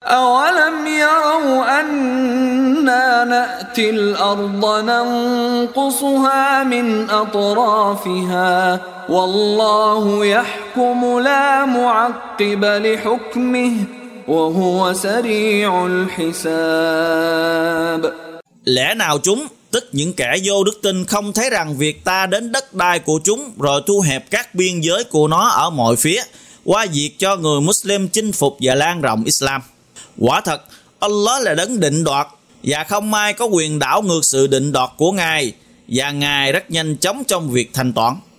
أَوَلَمْ يَرَوْا أَنَّا نَأْتِي الْأَرْضَ نَنقُصُهَا مِنْ أَطْرَافِهَا وَاللَّهُ يَحْكُمُ لَا مُعَقِّبَ لِحُكْمِهِ وَهُوَ سَرِيعُ الْحِسَابِ. Lẽ nào chúng, tức những kẻ vô đức tin, không thấy rằng việc ta đến đất đai của chúng rồi thu hẹp các biên giới của nó ở mọi phía, qua việc cho người Muslim chinh phục và lan rộng Islam. Quả thật, Allah là đấng định đoạt, và không ai có quyền đảo ngược sự định đoạt của Ngài, và Ngài rất nhanh chóng trong việc thanh toán.